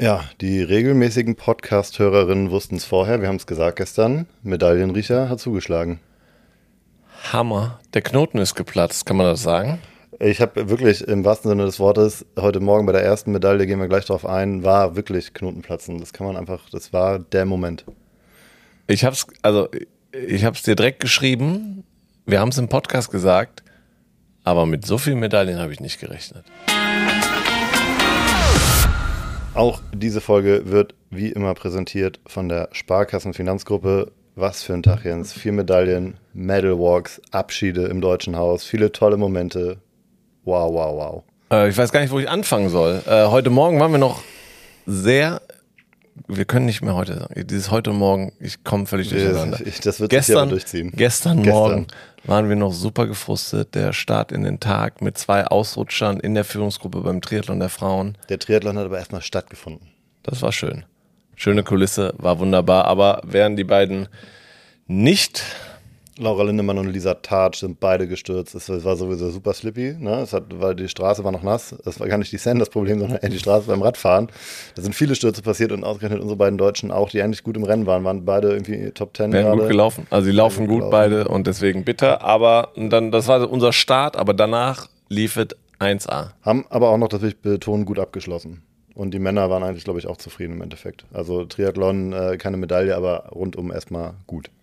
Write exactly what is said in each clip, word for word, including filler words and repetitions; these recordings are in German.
Ja, die regelmäßigen Podcast-Hörerinnen wussten es vorher, wir haben es gesagt gestern, Medaillenriecher hat zugeschlagen. Hammer, der Knoten ist geplatzt, kann man das sagen? Ich habe wirklich im wahrsten Sinne des Wortes, heute Morgen bei der ersten Medaille, gehen wir gleich drauf ein, war wirklich Knotenplatzen. Das kann man einfach, das war der Moment. Ich hab's, also ich hab's dir direkt geschrieben, wir haben es im Podcast gesagt, aber mit so vielen Medaillen habe ich nicht gerechnet. Auch diese Folge wird wie immer präsentiert von der Sparkassenfinanzgruppe. Was für ein Tag, Jens. Vier Medaillen, Medal Walks, Abschiede im Deutschen Haus, viele tolle Momente. Wow, wow, wow. Äh, ich weiß gar nicht, wo ich anfangen soll. Äh, heute Morgen waren wir noch sehr, wir können nicht mehr heute sagen, dieses heute Morgen, ich komme völlig durcheinander. Ich, das wird gestern, sich aber durchziehen. Gestern, Gestern Morgen waren wir noch super gefrustet. Der Start in den Tag mit zwei Ausrutschern in der Führungsgruppe beim Triathlon der Frauen. Der Triathlon hat aber erstmal stattgefunden. Das war schön. Schöne Kulisse, war wunderbar. Aber wären die beiden nicht... Laura Lindemann und Lisa Tartsch sind beide gestürzt. Es war sowieso super slippy. Ne? Es hat, weil die Straße war noch nass. Es war gar nicht die Sand das Problem, sondern eher die Straße beim Radfahren. Da sind viele Stürze passiert und ausgerechnet unsere beiden Deutschen auch, die eigentlich gut im Rennen waren, waren beide irgendwie Top Ten. Wären gut gelaufen. Also sie laufen gut, gelaufen. beide und deswegen bitter. Aber dann, das war unser Start, aber danach lief es eins A. Haben aber auch noch, das will ich betonen, gut abgeschlossen. Und die Männer waren eigentlich, glaube ich, auch zufrieden im Endeffekt. Also Triathlon, äh, keine Medaille, aber rundum erstmal gut.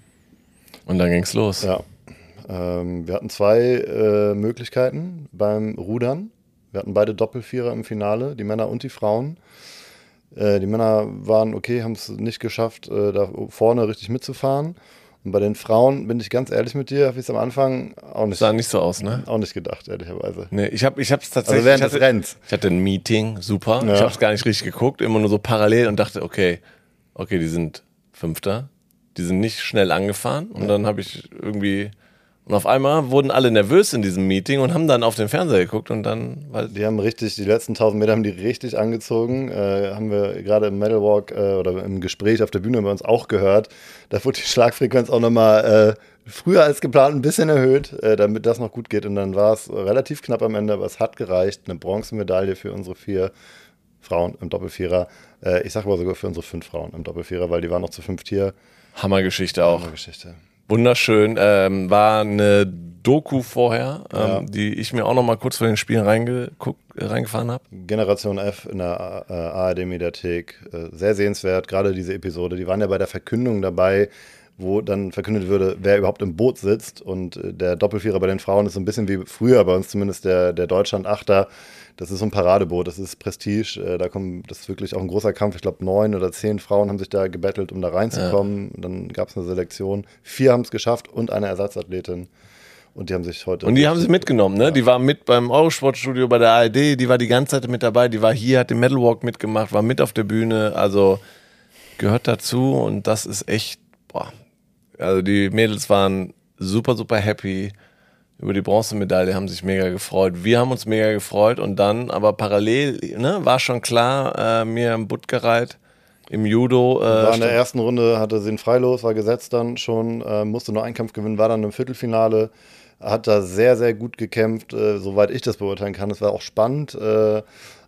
Und dann ging's los. Ja. Ähm, wir hatten zwei äh, Möglichkeiten beim Rudern. Wir hatten beide Doppelvierer im Finale, die Männer und die Frauen. Äh, die Männer waren okay, haben es nicht geschafft, äh, da vorne richtig mitzufahren. Und bei den Frauen, bin ich ganz ehrlich mit dir, habe ich es am Anfang auch nicht, sah nicht so aus, ne? auch nicht gedacht, ehrlicherweise. Nee, ich habe ich hab's tatsächlich... Also während ich hatte, des Rennens. Ich hatte ein Meeting, super. Ja. Ich habe es gar nicht richtig geguckt, immer nur so parallel und dachte, okay, okay, die sind Fünfter. Die sind nicht schnell angefahren und ja. Dann habe ich irgendwie... Und auf einmal wurden alle nervös in diesem Meeting und haben dann auf den Fernseher geguckt und dann... Weil die haben richtig, die letzten tausend Meter haben die richtig angezogen. Äh, haben wir gerade im Medal Walk äh, oder im Gespräch auf der Bühne bei uns auch gehört. Da wurde die Schlagfrequenz auch nochmal äh, früher als geplant ein bisschen erhöht, äh, damit das noch gut geht. Und dann war es relativ knapp am Ende, aber es hat gereicht. Eine Bronzemedaille für unsere vier Frauen im Doppelvierer. Äh, ich sage aber sogar für unsere fünf Frauen im Doppelvierer, weil die waren noch zu fünft hier. Hammergeschichte auch. Hammergeschichte. Wunderschön. Ähm, war eine Doku vorher, ähm, ja. die ich mir auch noch mal kurz vor den Spielen reingeguckt, reingefahren habe. Generation F in der äh, A R D-Mediathek. Äh, sehr sehenswert, gerade diese Episode. Die waren ja bei der Verkündung dabei, wo dann verkündet würde, wer überhaupt im Boot sitzt. Und äh, der Doppelvierer bei den Frauen ist so ein bisschen wie früher bei uns zumindest der, der Deutschland-Achter. Das ist so ein Paradeboot, das ist Prestige. Äh, da kommt, das ist wirklich auch ein großer Kampf. Ich glaube, neun oder zehn Frauen haben sich da gebettelt, um da reinzukommen. Ja. Dann gab es eine Selektion. Vier haben es geschafft und eine Ersatzathletin. Und die haben sich heute... Und die haben sie mitgenommen, ne? Ja. Die war mit beim Eurosportstudio bei der A R D, die war die ganze Zeit mit dabei, die war hier, hat den Medal Walk mitgemacht, war mit auf der Bühne, also gehört dazu und das ist echt, boah. Also die Mädels waren super, super happy über die Bronzemedaille, haben sich mega gefreut. Wir haben uns mega gefreut und dann, aber parallel, ne, war schon klar, äh, mir im Buttgereit, im Judo. Äh, war in der ersten Runde, hatte sie ein Freilos, war gesetzt dann schon, äh, musste nur einen Kampf gewinnen, war dann im Viertelfinale, hat da sehr, sehr gut gekämpft, äh, soweit ich das beurteilen kann. Es war auch spannend, äh,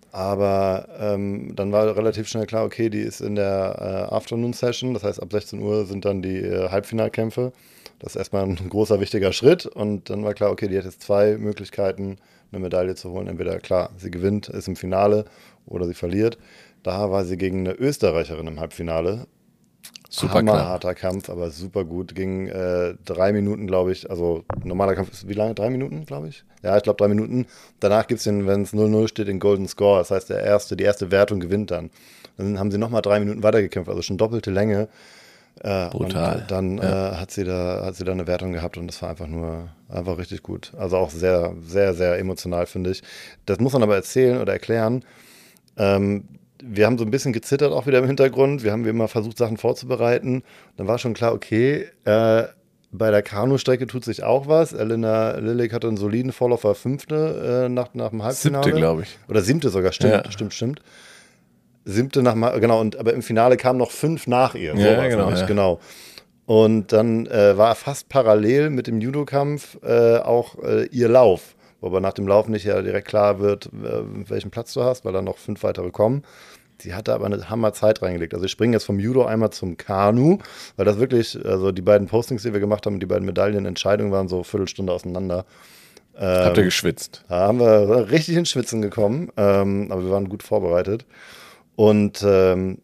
aber ähm, dann war relativ schnell klar, okay, die ist in der äh, Afternoon-Session, das heißt ab sechzehn Uhr sind dann die äh, Halbfinalkämpfe. Das ist erstmal ein großer, wichtiger Schritt und dann war klar, okay, die hat jetzt zwei Möglichkeiten, eine Medaille zu holen. Entweder, klar, sie gewinnt, ist im Finale oder sie verliert. Da war sie gegen eine Österreicherin im Halbfinale. Super hammerharter Kampf, aber super gut. Ging äh, drei Minuten, glaube ich. Also normaler Kampf ist wie lange? Drei Minuten, glaube ich? Ja, ich glaube drei Minuten. Danach gibt es den, wenn es null null steht, den Golden Score. Das heißt, der erste, die erste Wertung gewinnt dann. Dann haben sie nochmal drei Minuten weitergekämpft, also schon doppelte Länge. Äh, Brutal. Und dann ja. äh, hat sie da hat sie da eine Wertung gehabt und das war einfach nur einfach richtig gut. Also auch sehr, sehr, sehr emotional, finde ich. Das muss man aber erzählen oder erklären. Ähm, wir haben so ein bisschen gezittert auch wieder im Hintergrund. Wir haben wie immer versucht, Sachen vorzubereiten. Dann war schon klar, okay, äh, bei der Kanustrecke tut sich auch was. Elena Lillig hatte einen soliden Vorläufer, fünfte äh, nach, nach dem Halbfinale. Siebte, glaube ich. Oder siebte sogar, stimmt, ja. stimmt, stimmt. Siebte nach, genau, und aber im Finale kamen noch fünf nach ihr. Ja, sowas, genau, ja. genau. Und dann äh, war fast parallel mit dem Judokampf äh, auch äh, ihr Lauf. Wobei nach dem Lauf nicht ja direkt klar wird, äh, welchen Platz du hast, weil dann noch fünf weitere kommen. die hat da aber eine Hammer-Zeit reingelegt. Also ich springe jetzt vom Judo einmal zum Kanu, weil das wirklich, also die beiden Postings, die wir gemacht haben, die beiden Medaillenentscheidungen waren so eine Viertelstunde auseinander. Ähm, Habt ihr geschwitzt? Da haben wir richtig ins Schwitzen gekommen, ähm, aber wir waren gut vorbereitet. Und ähm,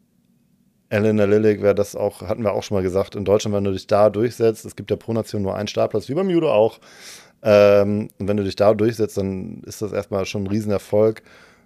Elena Lillig wäre das auch, hatten wir auch schon mal gesagt, in Deutschland, wenn du dich da durchsetzt, es gibt ja pro Nation nur einen Startplatz, wie beim Judo auch. Ähm, und wenn du dich da durchsetzt, dann ist das erstmal schon ein Riesenerfolg.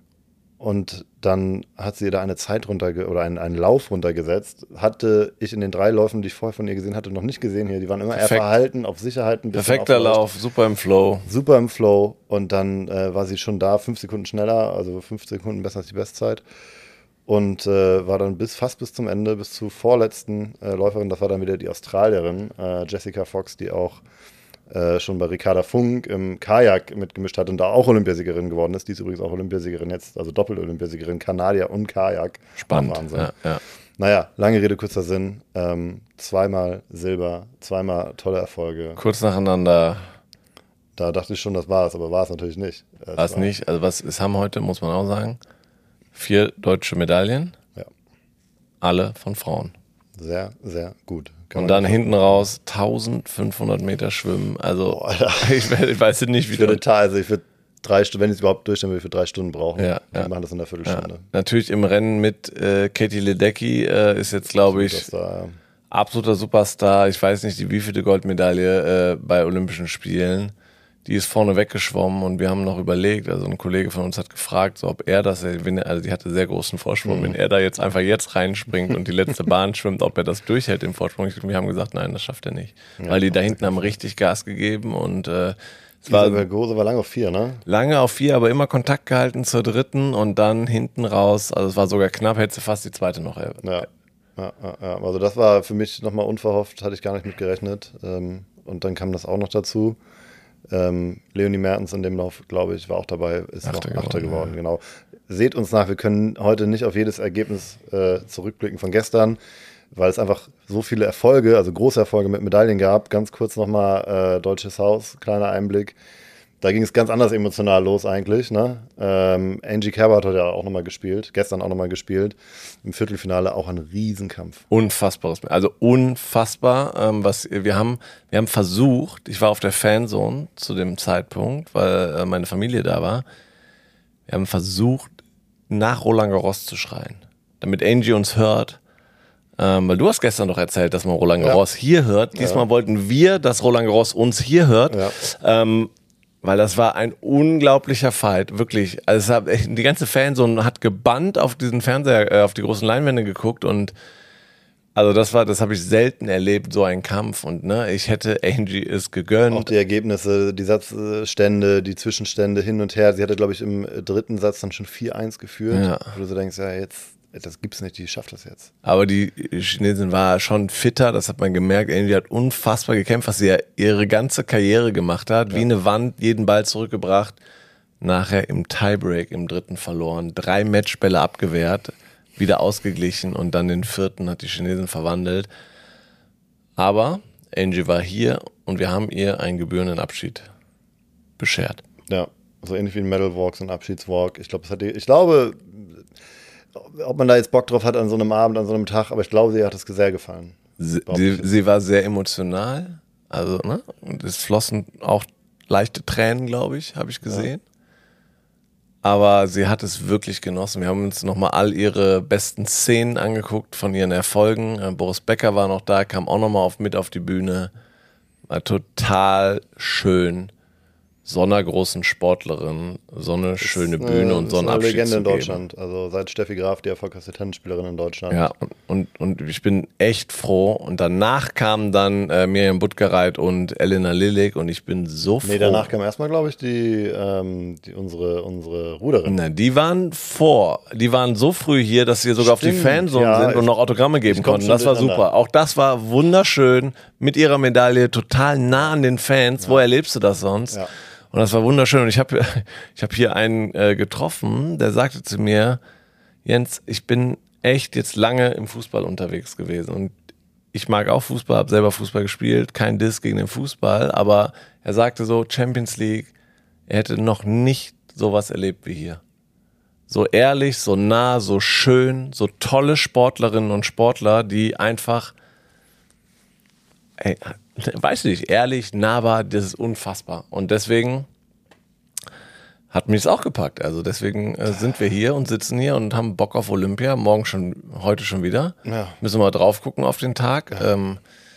Und dann hat sie da eine Zeit runter oder einen, einen Lauf runtergesetzt. Hatte ich in den drei Läufen, die ich vorher von ihr gesehen hatte, noch nicht gesehen hier. Die waren immer Perfekt. eher verhalten, auf Sicherheit ein bisschen. Perfekter Lauf, super im Flow. Super im Flow. Und dann äh, war sie schon da, fünf Sekunden schneller, also fünf Sekunden besser als die Bestzeit. Und äh, war dann bis fast bis zum Ende, bis zur vorletzten äh, Läuferin. Das war dann wieder die Australierin, äh, Jessica Fox, die auch äh, schon bei Ricarda Funk im Kajak mitgemischt hat und da auch Olympiasiegerin geworden ist. Die ist übrigens auch Olympiasiegerin jetzt, also Doppel-Olympiasiegerin, Kanadier und Kajak. Spannend. Wahnsinn. Ja, ja. Naja, lange Rede, kurzer Sinn. Ähm, zweimal Silber, zweimal tolle Erfolge. Kurz nacheinander. Da dachte ich schon, das war es, aber war es natürlich nicht. War es nicht. Also was es haben heute, muss man auch sagen, vier deutsche Medaillen. Ja. Alle von Frauen. Sehr, sehr gut. Kann und dann hinten raus eintausendfünfhundert Meter schwimmen. Also Boah, ich, ich weiß nicht, wie ich würde also ich würde drei Stunden, wenn ich es überhaupt durchstellen würde, für drei Stunden brauchen. Ja, Wir ja. machen das in einer Viertelstunde. Ja. Natürlich im Rennen mit äh, Katie Ledecky äh, ist jetzt, glaube ich, Superstar, ja. absoluter Superstar. Ich weiß nicht, die wievielte Goldmedaille äh, bei Olympischen Spielen. Die ist vorne weggeschwommen und wir haben noch überlegt, also ein Kollege von uns hat gefragt, so, ob er das, wenn er, also die hatte sehr großen Vorsprung, mhm. wenn er da jetzt einfach jetzt reinspringt und die letzte Bahn schwimmt, ob er das durchhält im Vorsprung. Wir haben gesagt, nein, das schafft er nicht. Ja, weil die da hinten haben richtig Gas gegeben und äh, es war, Gose war lange auf vier, ne? Lange auf vier, aber immer Kontakt gehalten zur dritten und dann hinten raus, also es war sogar knapp, hätte sie fast die zweite noch. Ja, ja, ja, ja. Also das war für mich nochmal unverhofft, hatte ich gar nicht mit gerechnet. Und dann kam das auch noch dazu. Ähm, Leonie Mertens in dem Lauf, glaube ich, war auch dabei, ist Achter noch Achter geworden, ja. Genau. Seht uns nach, wir können heute nicht auf jedes Ergebnis äh, zurückblicken von gestern, weil es einfach so viele Erfolge, also große Erfolge mit Medaillen gab. Ganz kurz nochmal äh, Deutsches Haus, kleiner Einblick. Da ging es ganz anders emotional los eigentlich. Ne? Ähm, Angie Kerbert hat ja auch nochmal gespielt, gestern auch nochmal gespielt. Im Viertelfinale auch ein Riesenkampf. Unfassbares, also unfassbar. Ähm, was wir haben, wir haben versucht, ich war auf der Fanzone zu dem Zeitpunkt, weil äh, meine Familie da war. Wir haben versucht, nach Roland Garros zu schreien, damit Angie uns hört. Ähm, weil du hast gestern doch erzählt, dass man Roland Garros ja. hier hört. Diesmal ja. wollten wir, dass Roland Garros uns hier hört. Ja. Ähm, Weil das war ein unglaublicher Fight, wirklich. Also es hat, die ganze Fanzone hat gebannt auf diesen Fernseher, äh, auf die großen Leinwände geguckt und also das war, das habe ich selten erlebt, so ein Kampf und ne, ich hätte Angie es gegönnt. Auch die Ergebnisse, die Satzstände, die Zwischenstände hin und her. Sie hatte, glaube ich, im dritten Satz dann schon vier eins geführt. Ja. Wo du so denkst, ja, jetzt, das gibt's nicht, die schafft das jetzt. Aber die Chinesin war schon fitter, das hat man gemerkt. Angie hat unfassbar gekämpft, was sie ja ihre ganze Karriere gemacht hat. Ja. Wie eine Wand, jeden Ball zurückgebracht. Nachher im Tiebreak im dritten verloren. Drei Matchbälle abgewehrt, wieder ausgeglichen und dann den vierten hat die Chinesin verwandelt. Aber Angie war hier und wir haben ihr einen gebührenden Abschied beschert. Ja, so ähnlich wie ein Medal Walk, so ein Abschiedswalk. Ich glaube, es hat die, ich glaube, ob man da jetzt Bock drauf hat an so einem Abend, an so einem Tag, aber ich glaube, ihr hat es sehr gefallen. Sie, sie, sie war sehr emotional, also ne, und es flossen auch leichte Tränen, glaube ich, habe ich gesehen. Ja. Aber sie hat es wirklich genossen. Wir haben uns nochmal all ihre besten Szenen angeguckt von ihren Erfolgen. Boris Becker war noch da, kam auch nochmal auf, mit auf die Bühne. War total schön. So einer großen Sportlerin, so eine schöne ist Bühne eine, und so einen Abschied. Abschied Legende zu in geben. Deutschland. Also seit Steffi Graf die erfolgreichste Tennisspielerin in Deutschland. Ja, und, und, und ich bin echt froh. Und danach kamen dann äh, Miriam Buttgereit und Elena Lillig und ich bin so froh. Nee, danach kam erstmal, glaube ich, die, ähm, die unsere, unsere Ruderin. Na, die waren vor. Die waren so früh hier, dass sie sogar Stimmt, auf die Fanzone ja, sind und noch Autogramme geben konnten. Das war super. Auch das war wunderschön. Mit ihrer Medaille total nah an den Fans. Ja. Wo erlebst du das sonst? Ja. Und das war wunderschön. Und ich habe ich hab hier einen äh, getroffen, der sagte zu mir, Jens, ich bin echt jetzt lange im Fußball unterwegs gewesen. Und ich mag auch Fußball, habe selber Fußball gespielt, kein Diss gegen den Fußball. Aber er sagte so, Champions League, er hätte noch nicht sowas erlebt wie hier. so ehrlich, so nah, so schön, so tolle Sportlerinnen und Sportler, die einfach, ey, weiß nicht, ehrlich, nahbar, das ist unfassbar. Und deswegen hat mich es auch gepackt. Also deswegen äh, sind wir hier und sitzen hier und haben Bock auf Olympia. Morgen schon, heute schon wieder. Ja. Müssen wir mal drauf gucken auf den Tag. Ja. Ähm,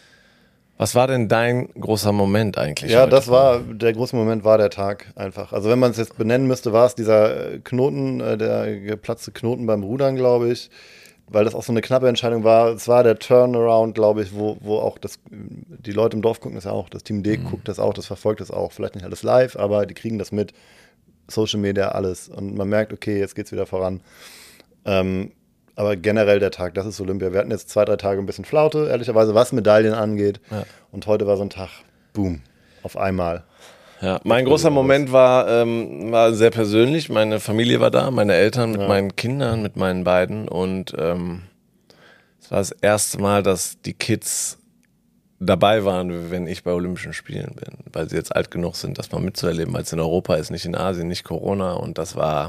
was war denn dein großer Moment eigentlich? Ja, heute? das war, der große Moment war der Tag einfach. Also wenn man es jetzt benennen müsste, war es dieser Knoten, äh, der geplatzte Knoten beim Rudern, glaube ich. Weil das auch so eine knappe Entscheidung war. Es war der Turnaround, glaube ich, wo, wo auch das, die Leute im Dorf gucken das ja auch. Das Team D mhm. guckt das auch, das verfolgt das auch. Vielleicht nicht alles live, aber die kriegen das mit. Social Media, alles. Und man merkt, okay, jetzt geht's wieder voran. Ähm, aber generell der Tag, das ist Olympia. Wir hatten jetzt zwei, drei Tage ein bisschen Flaute, ehrlicherweise, was Medaillen angeht. Ja. Und heute war so ein Tag, boom, auf einmal. Ja, mein großer Moment war, ähm, war sehr persönlich. Meine Familie war da, meine Eltern mit ja. meinen Kindern, mit meinen beiden. Und ähm, es war das erste Mal, dass die Kids dabei waren, wenn ich bei Olympischen Spielen bin, weil sie jetzt alt genug sind, das mal mitzuerleben, weil es in Europa ist, nicht in Asien, nicht Corona, und das war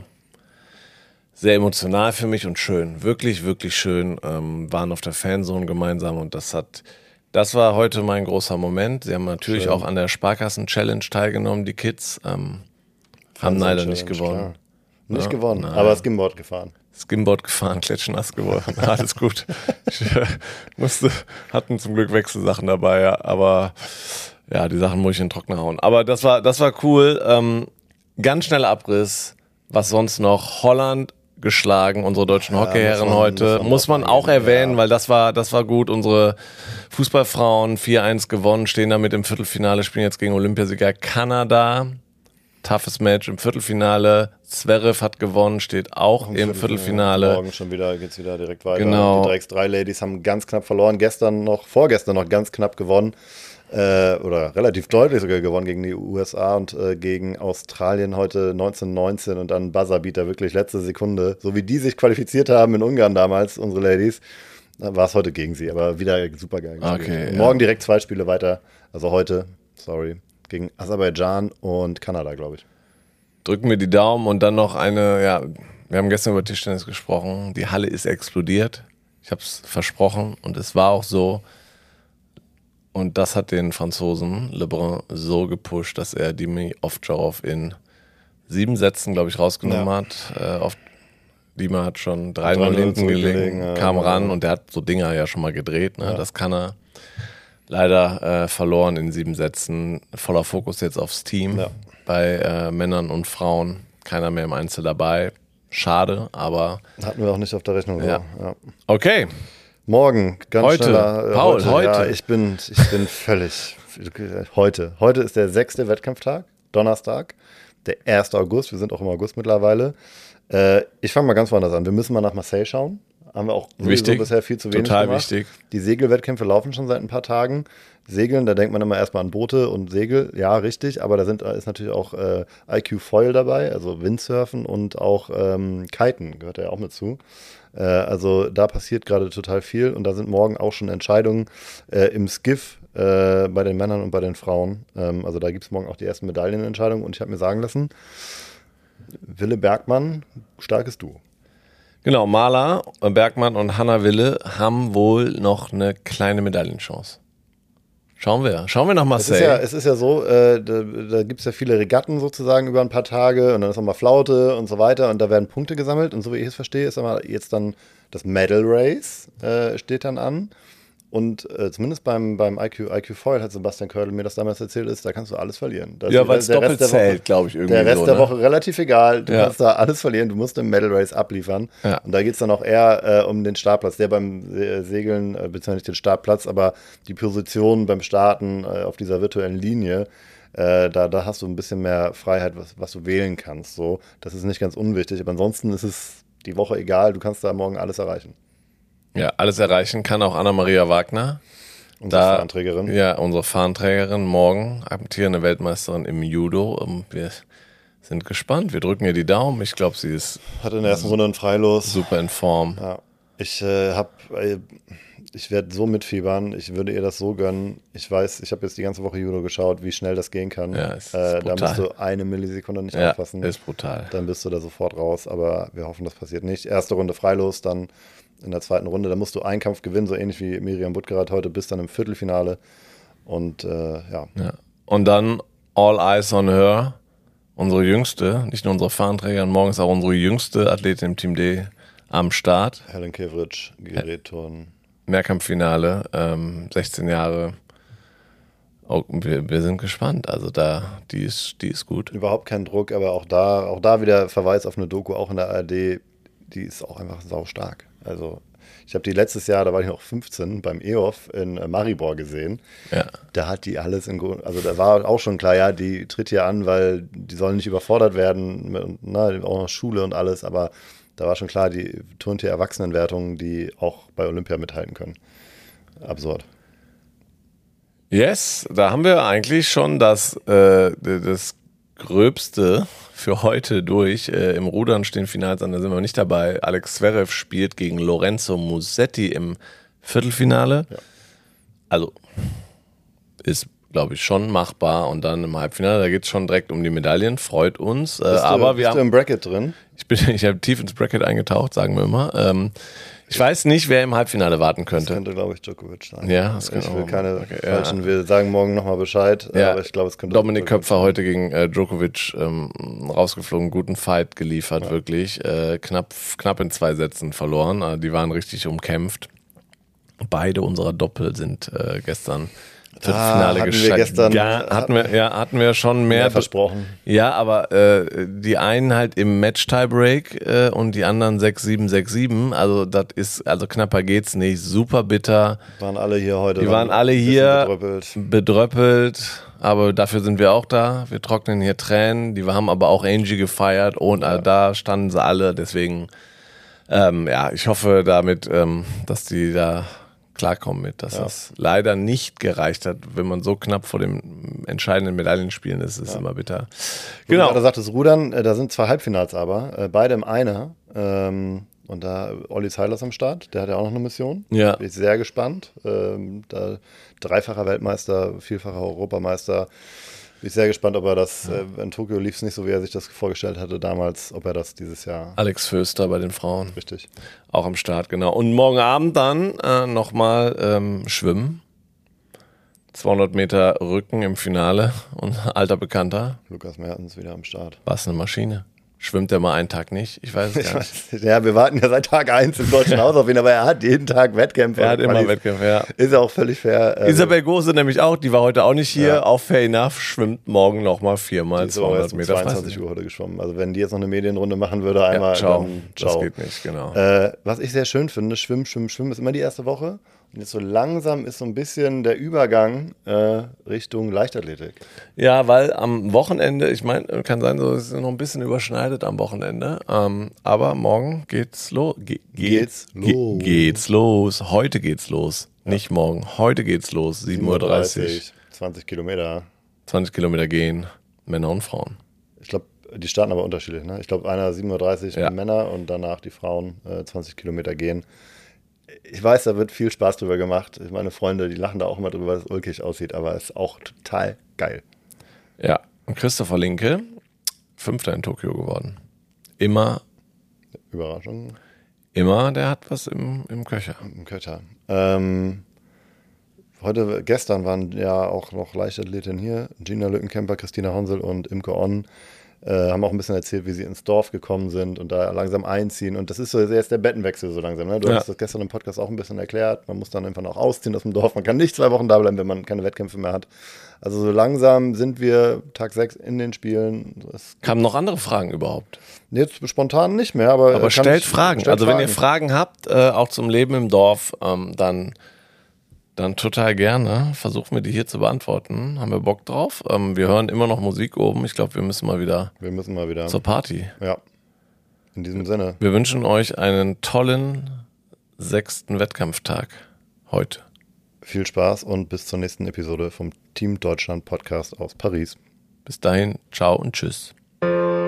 sehr emotional für mich und schön, wirklich, wirklich schön, ähm, waren auf der Fanzone gemeinsam und das hat, das war heute mein großer Moment. Sie haben natürlich schön. Auch an der Sparkassen-Challenge teilgenommen, die Kids, ähm, haben leider nicht gewonnen. Klar. Nicht ja, gewonnen, nein. Aber Skimboard gefahren. Skimboard gefahren, klatschnass geworden. Alles gut. Ich äh, musste, hatten zum Glück Wechselsachen dabei, ja, aber ja, die Sachen muss ich in den Trockner hauen. Aber das war, das war cool. Ähm, ganz schneller Abriss. Was sonst noch? Holland geschlagen, unsere deutschen ja, Hockeyherren heute. Muss man, muss man auch erwähnen, ja. weil das war, das war gut. Unsere Fußballfrauen vier eins gewonnen, stehen damit im Viertelfinale, spielen jetzt gegen Olympiasieger Kanada. Toughes Match im Viertelfinale. Zverev hat gewonnen, steht auch im Viertelfinale. Viertelfinale. Morgen schon wieder, geht's wieder direkt weiter. Genau. Die Dreiecks drei Ladies haben ganz knapp verloren. Gestern noch, vorgestern noch ganz knapp gewonnen. Äh, oder relativ deutlich sogar gewonnen gegen die U S A und äh, gegen Australien heute neunzehn neunzehn und dann Buzzerbeater, wirklich letzte Sekunde. So wie die sich qualifiziert haben in Ungarn damals, unsere Ladies, war es heute gegen sie. Aber wieder super geil gespielt. Okay, ja. Morgen direkt zwei Spiele weiter. Also heute, sorry. Gegen Aserbaidschan und Kanada, glaube ich. Drücken wir die Daumen und dann noch eine, ja, wir haben gestern über Tischtennis gesprochen, die Halle ist explodiert. Ich habe es versprochen und es war auch so. Und das hat den Franzosen Lebrun so gepusht, dass er Dimi Ovtcharov in sieben Sätzen, glaube ich, rausgenommen ja. hat. Äh, oft, Dima hat schon drei null hinten gelegen, ja, kam ja, ran ja. und der hat so Dinger ja schon mal gedreht, ne? Ja. Das kann er. Leider äh, verloren in sieben Sätzen. Voller Fokus jetzt aufs Team. Ja. Bei äh, Männern und Frauen. Keiner mehr im Einzel dabei. Schade, aber... Hatten wir auch nicht auf der Rechnung. Ja. Ja. Okay. Morgen, ganz heute. schneller. Äh, Paul, heute. heute. Ja, ich bin, ich bin völlig... Heute. Heute ist der sechste Wettkampftag. Donnerstag. Der erste August. Wir sind auch im August mittlerweile. Äh, ich fange mal ganz woanders an. Wir müssen mal nach Marseille schauen. Haben wir auch wichtig. bisher viel zu wenig Total gemacht. Wichtig. Die Segelwettkämpfe laufen schon seit ein paar Tagen. Segeln, da denkt man immer erstmal an Boote und Segel. Ja, richtig, aber da sind, ist natürlich auch äh, I Q Foil dabei, also Windsurfen und auch ähm, Kiten gehört ja auch mit zu. Äh, also da passiert gerade total viel und da sind morgen auch schon Entscheidungen äh, im Skiff äh, bei den Männern und bei den Frauen. Ähm, also da gibt es morgen auch die ersten Medaillenentscheidungen und ich habe mir sagen lassen, Wille Bergmann, starkes Duo. Genau, Marla Bergmann und Hanna Wille haben wohl noch eine kleine Medaillenchance. Schauen wir. Schauen wir nach Marseille. Es ist ja, es ist ja so, äh, da, da gibt es ja viele Regatten sozusagen über ein paar Tage und dann ist nochmal Flaute und so weiter und da werden Punkte gesammelt und so wie ich es verstehe, ist aber jetzt dann das Medal Race äh, steht dann an. Und äh, zumindest beim, beim I Q, I Q Foil hat Sebastian Kördel mir das damals erzählt, ist, da kannst du alles verlieren. Da ja, weil es doppelt zählt, glaube ich, irgendwie. Der Rest so, der ne? Woche relativ egal. Du ja. kannst da alles verlieren. Du musst im Medal Race abliefern. Ja. Und da geht es dann auch eher äh, um den Startplatz. Der beim Segeln, äh, beziehungsweise nicht den Startplatz, aber die Position beim Starten äh, auf dieser virtuellen Linie. Äh, da, da hast du ein bisschen mehr Freiheit, was, was du wählen kannst. So. Das ist nicht ganz unwichtig. Aber ansonsten ist es die Woche egal. Du kannst da morgen alles erreichen. Ja, alles erreichen kann auch Anna-Maria Wagner. Unsere da, Fahnenträgerin. Ja, unsere Fahnenträgerin, morgen amtierende Weltmeisterin im Judo. Wir sind gespannt, wir drücken ihr die Daumen. Ich glaube, sie ist hat in der ersten Runde ein Freilos. Super in Form. Ja. Ich äh, habe, äh, ich werde so mitfiebern. Ich würde ihr das so gönnen. Ich weiß, ich habe jetzt die ganze Woche Judo geschaut, wie schnell das gehen kann. Ja, es ist äh, da brutal. musst du eine Millisekunde nicht Ja, aufpassen. ist brutal. Dann bist du da sofort raus. Aber wir hoffen, das passiert nicht. Erste Runde Freilos, dann in der zweiten Runde. Da musst du einen Kampf gewinnen, so ähnlich wie Miriam Buttgereit heute, bis dann im Viertelfinale. Und äh, ja. Ja. Und dann All Eyes on Her, unsere jüngste, nicht nur unsere Fahnenträgerin, morgen ist auch unsere jüngste Athletin im Team D am Start. Helen Kevritsch, Gerätturnen. Mehrkampffinale, ähm, sechzehn Jahre. Oh, wir, wir sind gespannt. Also da, die ist, die ist gut. Überhaupt kein Druck, aber auch da, auch da wieder Verweis auf eine Doku, auch in der A R D, die ist auch einfach saustark. Also ich habe die letztes Jahr, da war ich noch fünfzehn, beim E O F in Maribor gesehen. Ja. Da hat die alles in Grund, also da war auch schon klar, ja, die tritt hier an, weil die sollen nicht überfordert werden, mit, na, auch noch Schule und alles, aber da war schon klar, die turnt hier Erwachsenenwertungen, die auch bei Olympia mithalten können. Absurd. Yes, da haben wir eigentlich schon das, äh, das Gröbste für heute durch. Äh, Im Rudern stehen Finals an, da sind wir nicht dabei. Alex Zverev spielt gegen Lorenzo Musetti im Viertelfinale. Ja. Also ist, glaube ich, schon machbar. Und dann im Halbfinale, da geht es schon direkt um die Medaillen. Freut uns. Äh, Bist du, aber bist wir du haben, im Bracket drin? ich bin, ich habe tief ins Bracket eingetaucht, sagen wir immer. Ähm, ich weiß nicht, wer im Halbfinale warten Das könnte. könnte, glaube ich, Djokovic sein. Ja, das ich kann will auch- keine okay, falschen, ja. wir sagen morgen nochmal Bescheid, Ja, aber ich glaube, es könnte Dominik Djokovic Köpfer heute gegen äh, Djokovic ähm, rausgeflogen, guten Fight geliefert, Ja. wirklich. Äh, knapp, knapp in zwei Sätzen verloren. Äh, die waren richtig umkämpft. Beide unserer Doppel sind äh, gestern Viertelfinale hatten wir gescheitert. gestern- ja, hatten wir, ja, hatten wir schon mehr. mehr versprochen. Ja, aber äh, die einen halt im Match-Tiebreak äh, und die anderen sechs sieben, sechs sieben. Also das ist, also knapper geht's nicht. Super bitter. Waren alle hier heute. Die dann waren alle ein bisschen hier bedröppelt. bedröppelt, aber dafür sind wir auch da. Wir trocknen hier Tränen. Die haben aber auch Angie gefeiert und Ja. da standen sie alle. Deswegen, ähm, ja, ich hoffe damit, ähm, dass die da klarkommen mit, dass Ja. es leider nicht gereicht hat, wenn man so knapp vor dem entscheidenden Medaillenspielen ist, ist es immer bitter. Genau. Genau. Da sagt das Rudern, äh, da sind zwei Halbfinals aber, äh, beide im Einer. Ähm, und da Olli Seiler ist am Start, der hat ja auch noch eine Mission. Ja. Bin ich sehr gespannt. Ähm, da dreifacher Weltmeister, vielfacher Europameister. Bin ich sehr gespannt, ob er das, äh, in Tokio lief es nicht so, wie er sich das vorgestellt hatte damals, ob er das dieses Jahr Alex Föster bei den Frauen. richtig. Auch am Start, genau. Und morgen Abend dann äh, nochmal ähm, Schwimmen. zweihundert Meter Rücken im Finale und alter Bekannter. Lukas Mertens wieder am Start. Was eine Maschine. Schwimmt der mal einen Tag nicht? Ich weiß es Ich gar nicht. weiß, ja, wir warten ja seit Tag eins im deutschen Haus auf ihn, aber er hat jeden Tag Wettkämpfe. Er hat immer Qualis. Wettkämpfe, ja. Ist ja auch völlig fair. äh, Isabel Gose nämlich auch, die war heute auch nicht hier. Ja. Auch fair enough, schwimmt morgen nochmal viermal Die ist aber erst zweihundert um Meter. zweiundzwanzig Uhr heute geschwommen. Also wenn die jetzt noch eine Medienrunde machen würde, einmal, Ja, ciao. dann Das ciao. geht nicht, genau. Äh, was ich sehr schön finde, Schwimmen, Schwimmen, Schwimmen ist immer die erste Woche. Und jetzt so langsam ist so ein bisschen der Übergang äh, Richtung Leichtathletik. Ja, weil am Wochenende, ich meine, kann sein, so es ist noch ein bisschen überschneidet am Wochenende, ähm, aber morgen geht's los. Ge Geht's ge los. Geht's los. Heute geht's los. Nicht morgen. Heute geht's los. sieben Uhr dreißig. zwanzig Kilometer. zwanzig Kilometer gehen. Männer und Frauen. Ich glaube, die starten aber unterschiedlich. Ne? Ich glaube, einer sieben Uhr dreißig Ja. Männer und danach die Frauen äh, zwanzig Kilometer gehen. Ich weiß, da wird viel Spaß drüber gemacht. Meine Freunde, die lachen da auch immer drüber, dass es ulkig aussieht, aber es ist auch total geil. Ja. Und Christopher Linke, Fünfter in Tokio geworden. Immer, Überraschung immer, der hat was im, im Köcher. im Köcher. Ähm, heute, gestern waren ja auch noch Leichtathletinnen hier. Gina Lückenkämper, Christina Honsel und Imke Onn. Äh, haben auch ein bisschen erzählt, wie sie ins Dorf gekommen sind und da langsam einziehen. Und das ist so jetzt der Bettenwechsel so langsam. Ne? Du Ja. hast das gestern im Podcast auch ein bisschen erklärt. Man muss dann einfach auch ausziehen aus dem Dorf. Man kann nicht zwei Wochen da bleiben, wenn man keine Wettkämpfe mehr hat. Also so langsam sind wir Tag sechs in den Spielen. Das Kamen noch andere Fragen überhaupt? jetzt spontan nicht mehr, aber, Aber kann stellt ich- Fragen. stellt also wenn ihr Fragen habt, äh, auch zum Leben im Dorf, ähm, dann, dann total gerne. Versuchen wir die hier zu beantworten. Haben wir Bock drauf? Ähm, wir hören immer noch Musik oben. Ich glaube, wir müssen mal wieder Wir müssen mal wieder. zur Party. Ja. In diesem Sinne. Wir wünschen euch einen tollen sechsten Wettkampftag heute. Viel Spaß und bis zur nächsten Episode vom Team Deutschland Podcast aus Paris. Bis dahin, ciao und tschüss.